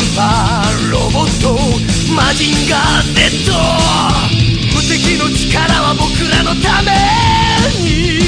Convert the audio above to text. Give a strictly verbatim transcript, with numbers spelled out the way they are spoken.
パーロボットマジンガー Z 無敵の力は僕らのために